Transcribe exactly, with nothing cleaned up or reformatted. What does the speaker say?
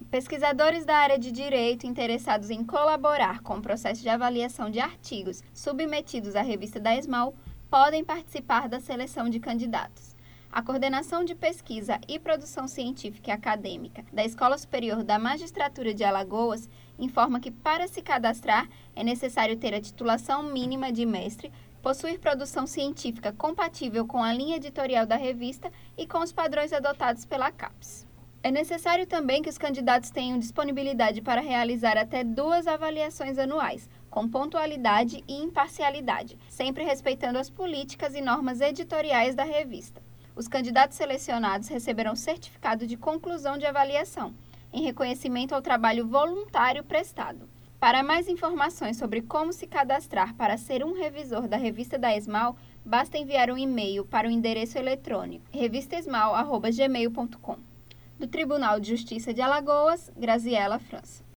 Pesquisadores da área de direito interessados em colaborar com o processo de avaliação de artigos submetidos à revista da ESMAL podem participar da seleção de candidatos. A Coordenação de Pesquisa e Produção Científica e Acadêmica da Escola Superior da Magistratura de Alagoas informa que, para se cadastrar, é necessário ter a titulação mínima de mestre, possuir produção científica compatível com a linha editorial da revista e com os padrões adotados pela CAPES. É necessário também que os candidatos tenham disponibilidade para realizar até duas avaliações anuais, com pontualidade e imparcialidade, sempre respeitando as políticas e normas editoriais da revista. Os candidatos selecionados receberão certificado de conclusão de avaliação, em reconhecimento ao trabalho voluntário prestado. Para mais informações sobre como se cadastrar para ser um revisor da revista da ESMAL, basta enviar um e-mail para o endereço eletrônico revista esmal arroba gmail ponto com. Do Tribunal de Justiça de Alagoas, Graziela França.